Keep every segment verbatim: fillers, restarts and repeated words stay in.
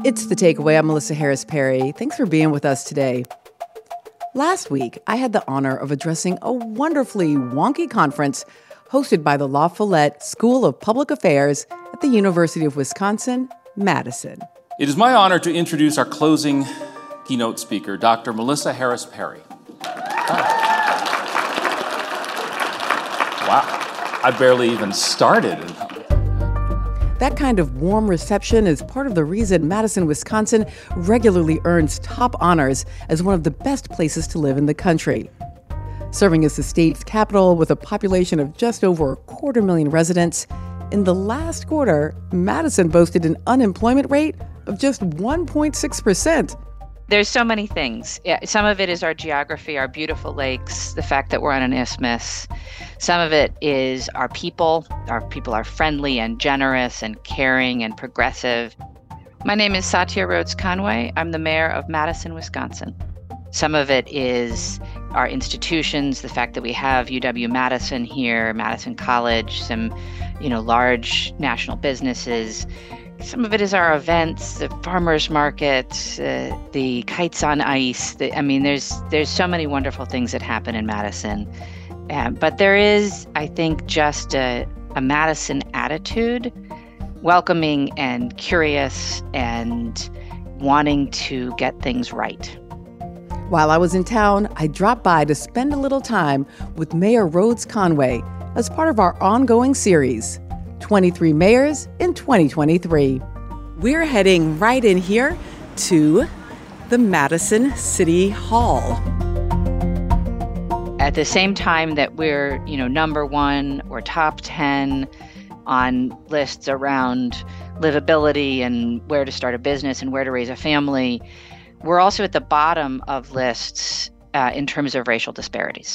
It's The Takeaway. I'm Melissa Harris Perry. Thanks for being with us today. Last week, I had the honor of addressing a wonderfully wonky conference hosted by the La Follette School of Public Affairs at the University of Wisconsin, Madison. It is my honor to introduce our closing keynote speaker, Doctor Melissa Harris Perry. Oh. Wow, I barely even started. That kind of warm reception is part of the reason Madison, Wisconsin regularly earns top honors as one of the best places to live in the country. Serving as the state's capital with a population of just over a quarter million residents, in the last quarter, Madison boasted an unemployment rate of just one point six percent. There's so many things. Yeah, some of it is our geography, our beautiful lakes, the fact that we're on an isthmus. Some of it is our people. Our people are friendly and generous and caring and progressive. My name is Satya Rhodes Conway. I'm the mayor of Madison, Wisconsin. Some of it is our institutions, the fact that we have U W-Madison here, Madison College, some, you know, large national businesses. Some of it is our events, the farmers market, uh, the kites on ice. The, I mean, there's there's so many wonderful things that happen in Madison. Uh, but there is, I think, just a, a Madison attitude, welcoming and curious and wanting to get things right. While I was in town, I dropped by to spend a little time with Mayor Rhodes Conway as part of our ongoing series, twenty-three Mayors in twenty twenty-three. We're heading right in here to the Madison City Hall. At the same time that we're, you know, number one or top ten on lists around livability and where to start a business and where to raise a family, we're also at the bottom of lists uh, in terms of racial disparities,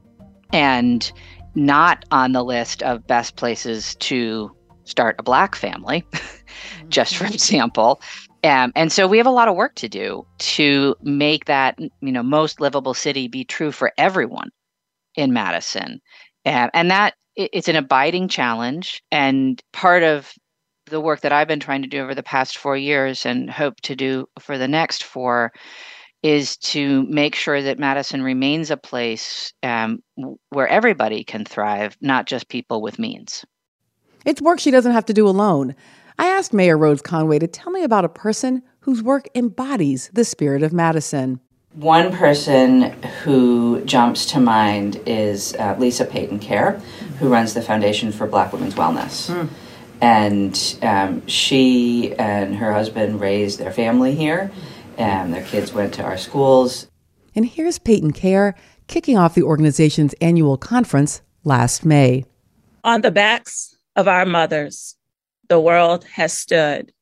and not on the list of best places to start a Black family, just for example. Um, and so we have a lot of work to do to make that, you know, most livable city be true for everyone in Madison. Um, and that it's an abiding challenge. And part of the work that I've been trying to do over the past four years and hope to do for the next four is to make sure that Madison remains a place um, where everybody can thrive, not just people with means. It's work she doesn't have to do alone. I asked Mayor Rhodes Conway to tell me about a person whose work embodies the spirit of Madison. One person who jumps to mind is uh, Lisa Payton Kerr, who runs the Foundation for Black Women's Wellness. Mm. And um, she and her husband raised their family here. Um, their kids went to our schools. And here's Payton Kerr kicking off the organization's annual conference last May. On the backs of our mothers, the world has stood.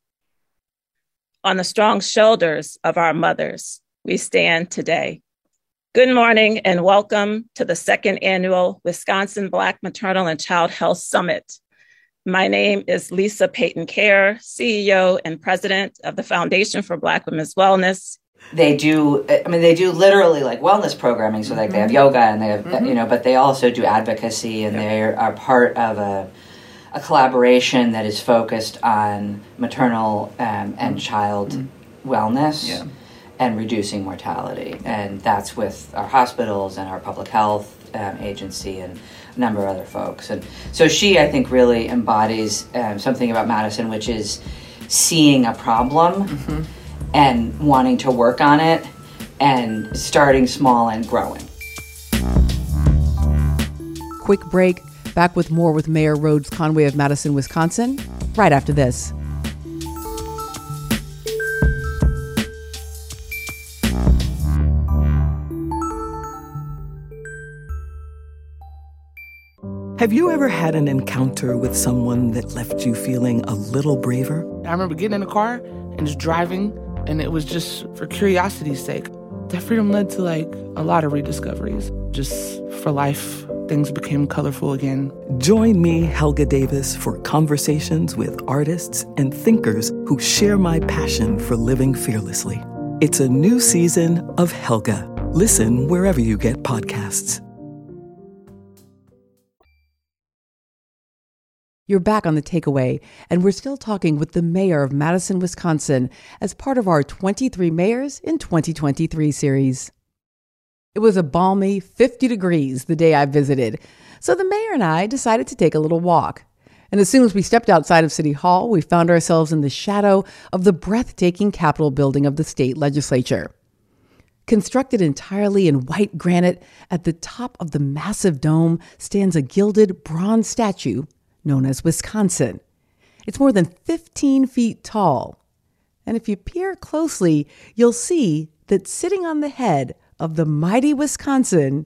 On the strong shoulders of our mothers, we stand today. Good morning and welcome to the second annual Wisconsin Black Maternal and Child Health Summit. My name is Lisa Payton Kerr, C E O and president of the Foundation for Black Women's Wellness. They do, I mean, they do literally like wellness programming. So like mm-hmm. they have yoga and they have, mm-hmm. you know, but they also do advocacy, and yeah. they are part of a, a collaboration that is focused on maternal um, and mm-hmm. child mm-hmm. wellness yeah. and reducing mortality. And that's with our hospitals and our public health um, agency and a number of other folks. And so she, I think, really embodies um, something about Madison, which is seeing a problem mm-hmm. and wanting to work on it and starting small and growing. Quick break. Back with more with Mayor Rhodes Conway of Madison, Wisconsin, right after this. Have you ever had an encounter with someone that left you feeling a little braver? I remember getting in the car and just driving, and it was just for curiosity's sake. That freedom led to like a lot of rediscoveries. Just for life, things became colorful again. Join me, Helga Davis, for conversations with artists and thinkers who share my passion for living fearlessly. It's a new season of Helga. Listen wherever you get podcasts. You're back on The Takeaway, and we're still talking with the mayor of Madison, Wisconsin, as part of our twenty-three Mayors in twenty twenty-three series. It was a balmy fifty degrees the day I visited, so the mayor and I decided to take a little walk. And as soon as we stepped outside of City Hall, we found ourselves in the shadow of the breathtaking Capitol building of the state legislature. Constructed entirely in white granite, at the top of the massive dome stands a gilded bronze statue known as Wisconsin. It's more than fifteen feet tall. And if you peer closely, you'll see that sitting on the head of the mighty Wisconsin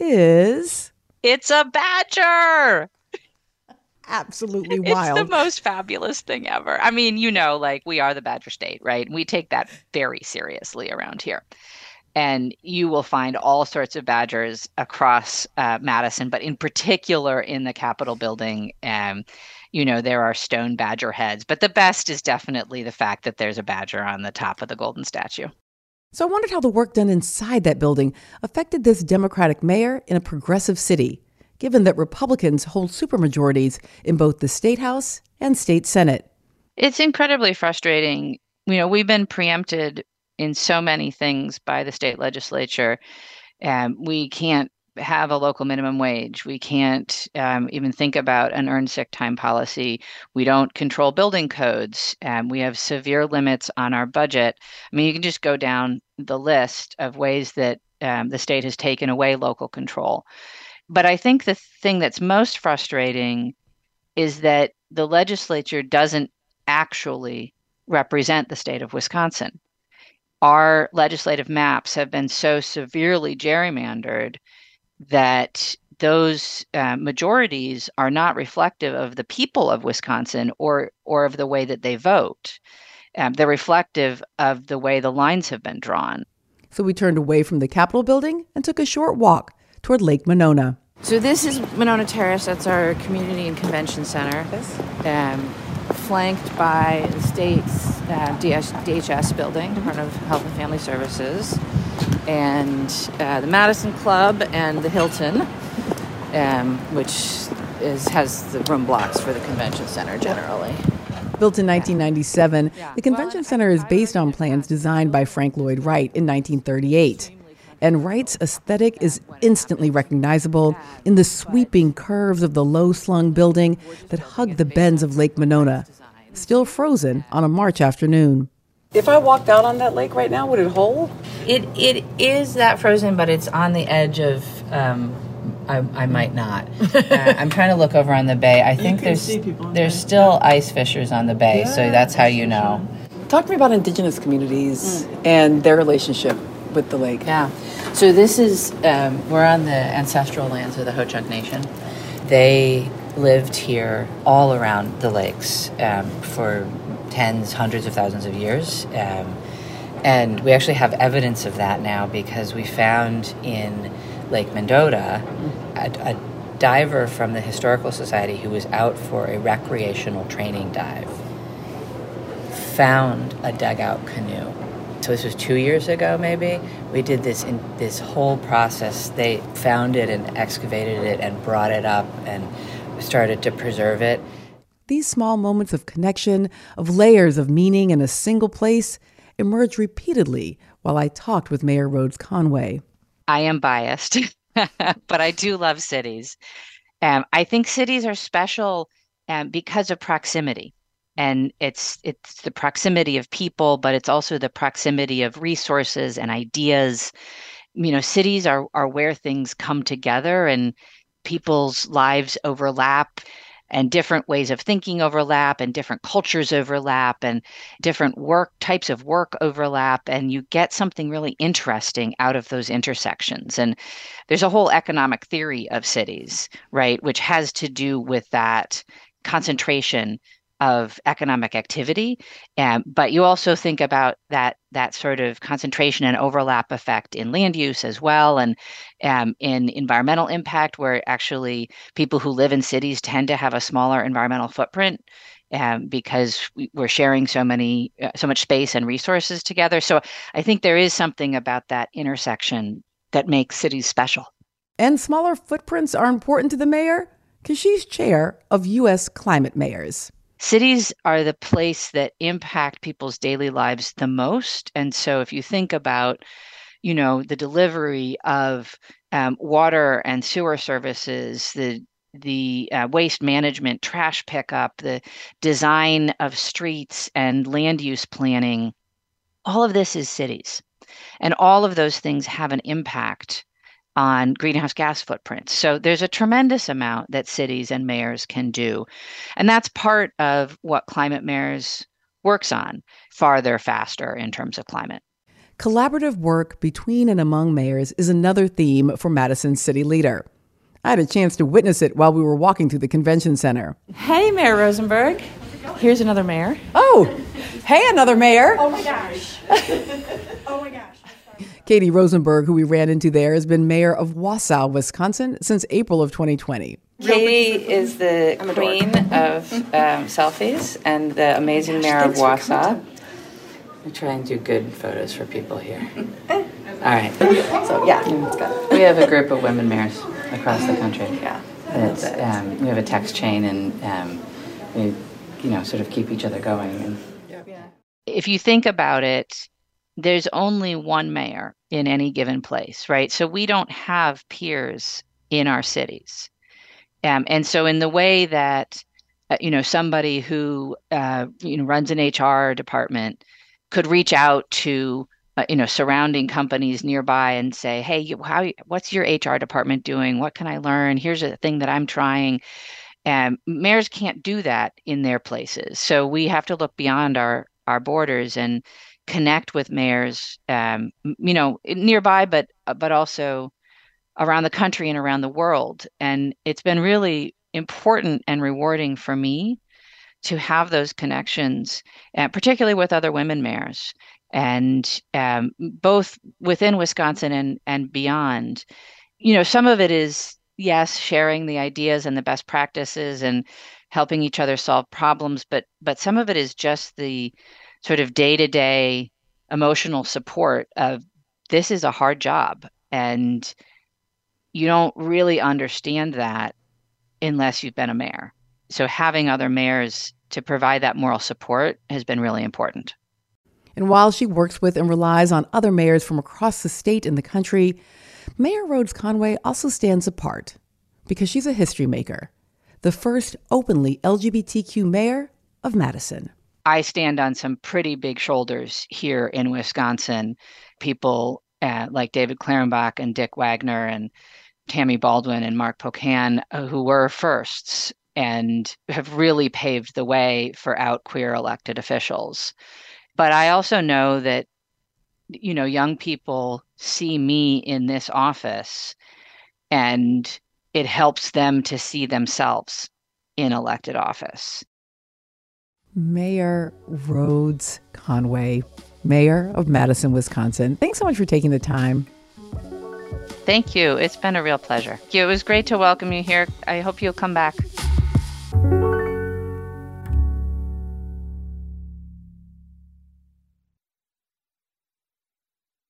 is... It's a badger! Absolutely wild. It's the most fabulous thing ever. I mean, you know, like, we are the Badger State, right? We take that very seriously around here. And you will find all sorts of badgers across uh, Madison, but in particular in the Capitol building, um, you know, there are stone badger heads. But the best is definitely the fact that there's a badger on the top of the golden statue. So I wondered how the work done inside that building affected this Democratic mayor in a progressive city, given that Republicans hold supermajorities in both the State House and State Senate. It's incredibly frustrating. You know, we've been preempted in so many things by the state legislature. Um, we can't have a local minimum wage. We can't um, even think about an earned sick time policy. We don't control building codes. Um, we have severe limits on our budget. I mean, you can just go down the list of ways that um, the state has taken away local control. But I think the thing that's most frustrating is that the legislature doesn't actually represent the state of Wisconsin. Our legislative maps have been so severely gerrymandered that those uh, majorities are not reflective of the people of Wisconsin or or of the way that they vote. Um, they're reflective of the way the lines have been drawn. So we turned away from the Capitol building and took a short walk toward Lake Monona. So this is Monona Terrace. That's our community and convention center. Um, flanked by the state's uh, D H S building, Department of Health and Family Services, and uh, the Madison Club and the Hilton, um, which is has the room blocks for the convention center generally. Built in nineteen ninety-seven, the convention center is based on plans designed by Frank Lloyd Wright in nineteen thirty-eight. And Wright's aesthetic is instantly recognizable in the sweeping curves of the low-slung building that hug the bends of Lake Monona, still frozen on a March afternoon. If I walked out on that lake right now, would it hold? It It is that frozen, but it's on the edge of... Um, I, I might not. uh, I'm trying to look over on the bay. I think there's there's still ice fissures on the bay, yeah, so that's how you know. Talk to me about indigenous communities mm. and their relationship with the lake. Yeah. So this is, um, we're on the ancestral lands of the Ho-Chunk Nation. They lived here all around the lakes um, for tens, hundreds of thousands of years. Um, and we actually have evidence of that now because we found in Lake Mendota a, a diver from the Historical Society who was out for a recreational training dive found a dugout canoe. So this was two years ago, maybe. We did this in this whole process. They found it and excavated it and brought it up and started to preserve it. These small moments of connection, of layers of meaning in a single place, emerged repeatedly while I talked with Mayor Rhodes Conway. I am biased, but I do love cities. Um, I think cities are special um, because of proximity. And it's it's the proximity of people, but it's also the proximity of resources and ideas. You know, cities are, are where things come together and people's lives overlap and different ways of thinking overlap and different cultures overlap and different work types of work overlap. And you get something really interesting out of those intersections. And there's a whole economic theory of cities, right, which has to do with that concentration of economic activity. Um, but you also think about that that sort of concentration and overlap effect in land use as well, and um, in environmental impact, where actually people who live in cities tend to have a smaller environmental footprint um, because we, we're sharing so many, uh, so much space and resources together. So I think there is something about that intersection that makes cities special. And smaller footprints are important to the mayor? because she's chair of U S Climate Mayors. Cities are the place that impact people's daily lives the most. And so if you think about, you know, the delivery of um, water and sewer services, the the uh, waste management, trash pickup, the design of streets and land use planning, all of this is cities. And all of those things have an impact on greenhouse gas footprints. So there's a tremendous amount that cities and mayors can do. And that's part of what Climate Mayors works on, farther, faster in terms of climate. Collaborative work between and among mayors is another theme for Madison's city leader. I had a chance to witness it while we were walking through the convention center. Hey, Mayor Rosenberg. Here's another mayor. Oh, hey, another mayor. Oh, my gosh. Oh, my gosh. Katie Rosenberg, who we ran into there, has been mayor of Wausau, Wisconsin since April of twenty twenty. Katie is the queen of um, selfies and the amazing mayor of Wausau. I'm trying to do good photos for people here. All right. So, yeah, we have a group of women mayors across the country. Yeah. That's, um, we have a text chain, and um, we, you know, sort of keep each other going. And, yeah. If you think about it, there's only one mayor in any given place, right? So we don't have peers in our cities. Um, and so in the way that, uh, you know, somebody who, uh, you know, runs an H R department could reach out to, uh, you know, surrounding companies nearby and say, hey, how, what's your H R department doing? What can I learn? Here's a thing that I'm trying. And mayors can't do that in their places. So we have to look beyond our, our borders and connect with mayors, um, you know, nearby, but but also around the country and around the world. And it's been really important and rewarding for me to have those connections, uh, particularly with other women mayors, and um, both within Wisconsin and and beyond. You know, some of it is, yes, sharing the ideas and the best practices and helping each other solve problems, but but some of it is just the sort of day-to-day emotional support of this is a hard job, and you don't really understand that unless you've been a mayor. So having other mayors to provide that moral support has been really important. And while she works with and relies on other mayors from across the state and the country, Mayor Rhodes Conway also stands apart because she's a history maker, the first openly L G B T Q mayor of Madison. I stand on some pretty big shoulders here in Wisconsin. People uh, like David Clarenbach and Dick Wagner and Tammy Baldwin and Mark Pocan, uh, who were firsts and have really paved the way for out queer elected officials. But I also know that, you know, young people see me in this office, and it helps them to see themselves in elected office. Mayor Rhodes Conway, mayor of Madison, Wisconsin. Thanks so much for taking the time. Thank you. It's been a real pleasure. It was great to welcome you here. I hope you'll come back.